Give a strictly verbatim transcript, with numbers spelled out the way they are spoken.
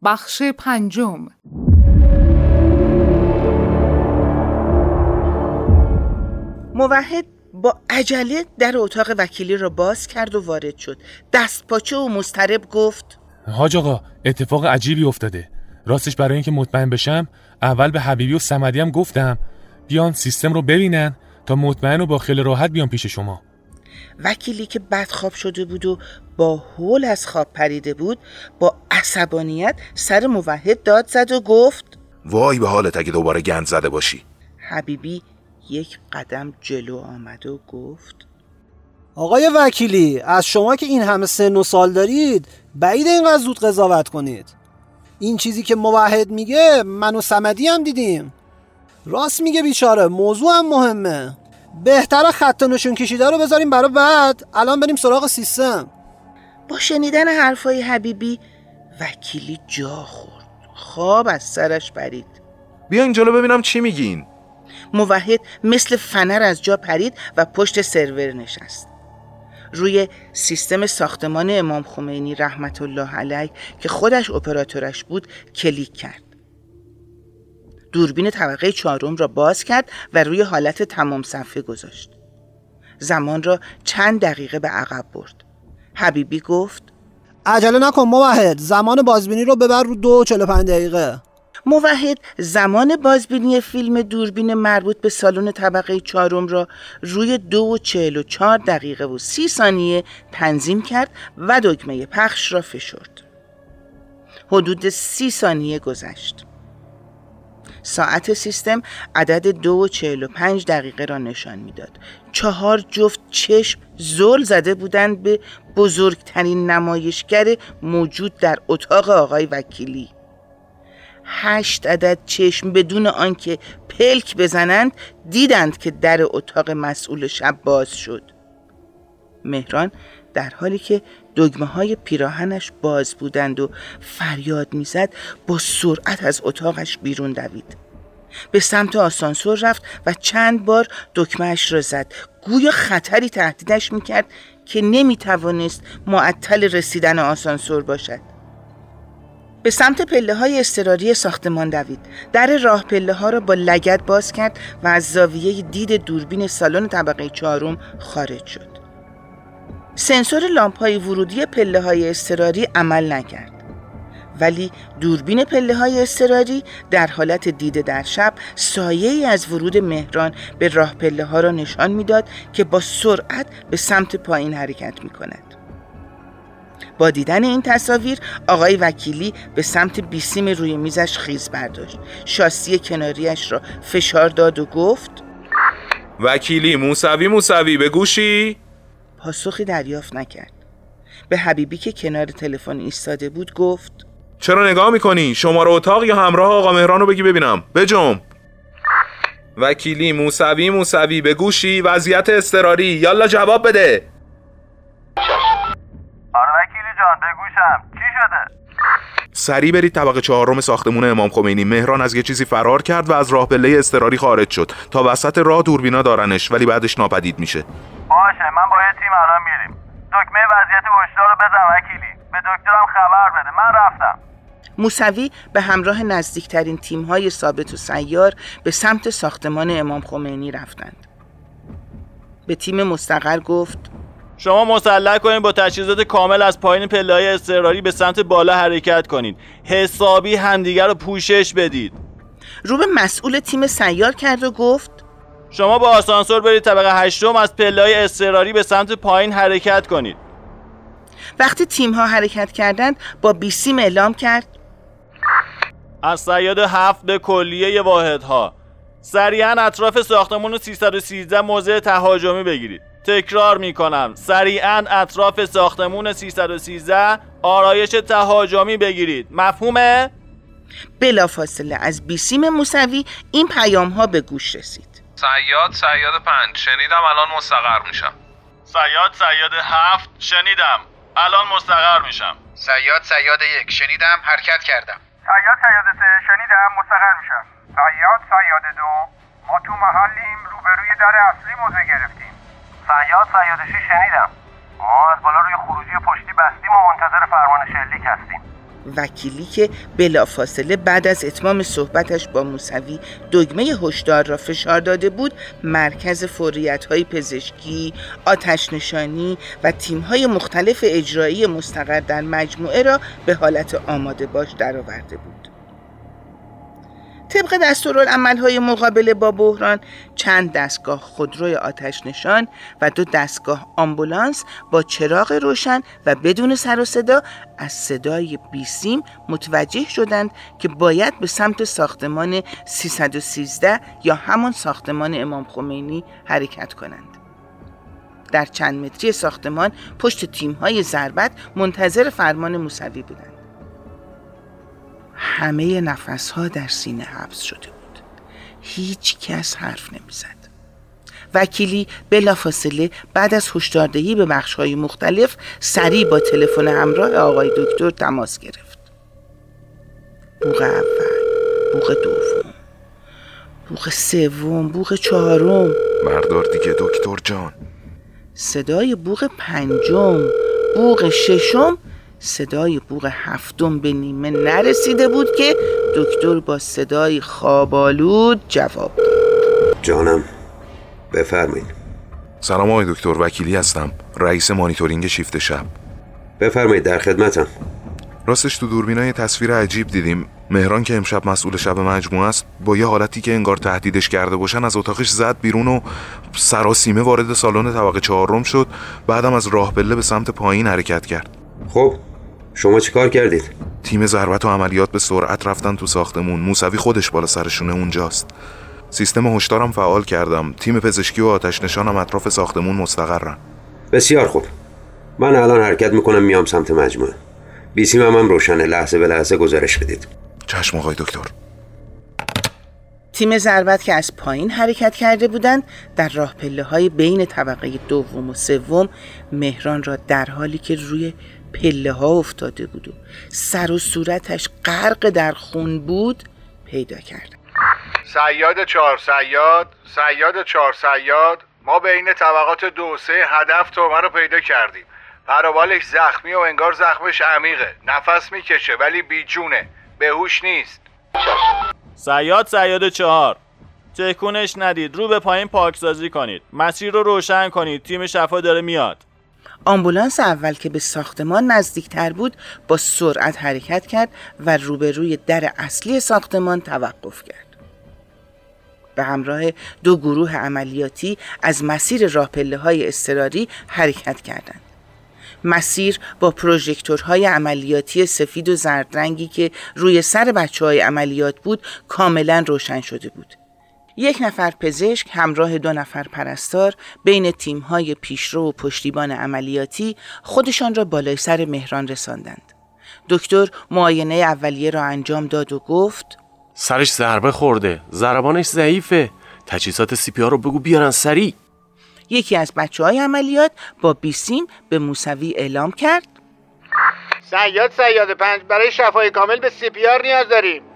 بخش پنجم. موحد با عجله در اتاق وکیلی را باز کرد و وارد شد. دست پاچه و مضطرب گفت: حاج آقا، اتفاق عجیبی افتاده. راستش برای اینکه مطمئن بشم اول به حبیبی و صمدی هم گفتم بیان سیستم رو ببینن تا مطمئن و با خیال راحت بیان پیش شما. وکیلی که بدخواب شده بود و با هول از خواب پریده بود با عصبانیت سر موحد داد زد و گفت: وای به حالت اگه دوباره گند زده باشی. حبیبی یک قدم جلو آمد و گفت: آقای وکیلی، از شما که این همه سن و سال دارید بعید اینقدر زود قضاوت کنید. این چیزی که موحد میگه من و صمدی هم دیدیم. راست میگه بیچاره، موضوع هم مهمه. بهتره خط نشون کشیده رو بذاریم برای بعد، الان بریم سراغ سیستم. با شنیدن حرفای حبیبی وکیلی جا خورد، خواب از سرش پرید. بیاین جلو ببینم چی میگین. موحد مثل فنر از جا پرید و پشت سرور نشست. روی سیستم ساختمان امام خمینی رحمت الله علیه که خودش اپراتورش بود کلیک کرد. دوربین طبقه چهارم را باز کرد و روی حالت تمام صفحه گذاشت. زمان را چند دقیقه به عقب برد. حبیبی گفت: عجله نکن موحد، زمان بازبینی رو ببر رو دو و چهل و پنج دقیقه. موحد زمان بازبینی فیلم دوربین مربوط به سالن طبقه چهارم را روی دو و چهل و چهار دقیقه و سی ثانیه تنظیم کرد و دکمه پخش را فشرد. حدود سی ثانیه گذشت. ساعت سیستم عدد دو و چهل و پنج دقیقه را نشان میداد. چهار جفت چشم زل زده بودند به بزرگترین نمایشگر موجود در اتاق آقای وکیلی. هشت عدد چشم بدون آنکه پلک بزنند دیدند که در اتاق مسئول شب باز شد. مهران در حالی که دگمه های پیراهنش باز بودند و فریاد میزد با سرعت از اتاقش بیرون دوید. به سمت آسانسور رفت و چند بار دکمه‌اش را زد، گویا خطری تهدیدش میکرد که نمیتوانست معطل رسیدن آسانسور باشد. به سمت پله های اضطراری ساختمان دوید. در راه پله ها را با لگد باز کرد و از زاویه دید دوربین سالن طبقه چهارم خارج شد. سنسور لامپ های ورودی پله های اضطراری عمل نکرد، ولی دوربین پله های اضطراری در حالت دیده در شب سایه ای از ورود مهران به راه پله ها را نشان میداد که با سرعت به سمت پایین حرکت می کند. با دیدن این تصاویر آقای وکیلی به سمت بیسیم روی میزش خیز برداشت. شاسی کناریش را فشار داد و گفت: وکیلی موسوی موسوی به گوشی؟ پاسخی دریافت نکرد. به حبیبی که کنار تلفن ایستاده بود گفت: چرا نگاه میکنی؟ شماره اتاق یا همراه آقا مهران رو بگی ببینم. بجم. وکیلی موسوی موسوی به گوشی؟ وضعیت اضطراری، یالا جواب بده. آره وکیلی جان بگوشم، چی شده؟ سریع برید طبقه چهارم ساختمون امام خمینی. مهران از یه چیزی فرار کرد و از راه پله اضطراری خارج شد. تا وسط راه دوربینا دارنش ولی بعدش ناپدید میشه. باشه، من با یه تیم الان میریم. دکمه وضعیت هشدار رو بزن وکیلی. به دکترم خبر بده. من رفتم. موسوی به همراه نزدیکترین تیم‌های ثابت و سیار به سمت ساختمان امام خمینی رفتند. به تیم مستقر گفت: شما مسلح کنید با تجهیزات کامل از پایین پله‌های اضطراری به سمت بالا حرکت کنید. حسابی همدیگر رو پوشش بدید. رو به مسئول تیم سیار کرد و گفت: شما با آسانسور برید طبقه هشتم از پله‌های اضطراری به سمت پایین حرکت کنید. وقتی تیم‌ها حرکت کردند با بیسیم اعلام کرد: از صیاد هفت به کلیه واحدها سریعاً اطراف ساختمان سیصد و سیزده موضع تهاجمی بگیرید. تکرار میکنم، سریعاً اطراف ساختمون سیصد و سیزده آرایش تهاجمی بگیرید. مفهومه؟ بلافاصله از بیسیم موسوی این پیام ها به گوش رسید: صیاد صیاد پنج شنیدم الان مستقر میشم. صیاد صیاد هفت شنیدم الان مستقر میشم. صیاد صیاد یک شنیدم حرکت کردم. صیاد صیاد سه شنیدم مستقر میشم. صیاد صیاد دو ما تو محلیم روبروی در اصلی موضع گرفتیم. صیاد صیاد شش شنیدم ما از بالا روی خروجی پشتی بستیم و منتظر فرمان شلیک هستیم. وکیلی که بلافاصله بعد از اتمام صحبتش با موسوی دکمه هشدار را فشار داده بود، مرکز فوریت‌های پزشکی، آتش نشانی و تیم‌های مختلف اجرایی مستقر در مجموعه را به حالت آماده باش درآورده بود. طبق دستورالعمل‌های مقابله با بحران، چند دستگاه خودروی آتش نشان و دو دستگاه آمبولانس با چراغ روشن و بدون سر و صدا از صدای بیسیم متوجه شدند که باید به سمت ساختمان سیصد و سیزده یا همان ساختمان امام خمینی حرکت کنند. در چند متری ساختمان پشت تیم‌های ضربت منتظر فرمان موسوی بودند. همه نفسها در سینه حبس شده بود. هیچ کس حرف نمیزد. وکیلی بلافاصله بعد از هشداردهی به بخش‌های مختلف سریع با تلفن همراه آقای دکتر تماس گرفت. بوق اول، بوق دوم، بوق سوم، بوق چهارم. بردار دیگه دکتر جان. صدای بوق پنجم، بوق ششم، صدای بوق هفتم به نیمه نرسیده بود که دکتر با صدای خواب‌آلود جواب داد. جانم، بفرمایید. سلام آقای دکتر، وکیلی هستم، رئیس مانیتورینگ شیفت شب. بفرمایید، در خدمتم. راستش تو دوربینای تصویر عجیب دیدیم. مهران که امشب مسئول شب مجموعه است، با یه حالتی که انگار تهدیدش کرده باشن از اتاقش زد بیرون و سراسیمه وارد سالن طبقه چهارم شد. بعدم از راه پله به سمت پایین حرکت کرد. خب شما چی کار کردید؟ تیم ضربت و عملیات به سرعت رفتن تو ساختمون. موسوی خودش بالا سرشونه اونجاست. سیستم هشدارم فعال کردم. تیم پزشکی و آتش نشانم اطراف ساختمون مستقرن. بسیار خوب. من الان حرکت میکنم میام سمت مجموعه. بیسیم هم, هم روشنه. لحظه به لحظه گزارش بدید. چشم آقای دکتر. تیم ضربت که از پایین حرکت کرده بودند در راه پله های بین طبقه دوم و سوم مهران را در حالی که روی پله ها افتاده بود و سر و صورتش غرق در خون بود پیدا کرد. صیاد چهار صیاد، صیاد چهار صیاد، ما بین طبقات دو سه هدف تومه رو پیدا کردیم. پروبالش زخمی و انگار زخمش عمیقه. نفس میکشه ولی بیجونه. به هوش نیست. صیاد صیاد چهار، تکونش ندید، رو به پایین پاکسازی کنید، مسیر رو روشن کنید، تیم شفا داره میاد. آمبولانس اول که به ساختمان نزدیکتر بود با سرعت حرکت کرد و روبروی در اصلی ساختمان توقف کرد. به همراه دو گروه عملیاتی از مسیر راه پله‌های اضطراری حرکت کردند. مسیر با پروژکتورهای عملیاتی سفید و زرد رنگی که روی سر بچه‌های عملیات بود کاملا روشن شده بود. یک نفر پزشک همراه دو نفر پرستار بین تیم‌های پیشرو و پشتیبان عملیاتی خودشان را بالای سر مهران رساندند. دکتر معاینه اولیه را انجام داد و گفت سرش ضربه خورده، ضربانش ضعیفه، تجهیزات سی پی آر رو بگو بیارن سریع. یکی از بچه‌های عملیات با بیسیم به موسوی اعلام کرد صیاد صیاد پنج، برای شفای کامل به سی پی آر نیاز داریم.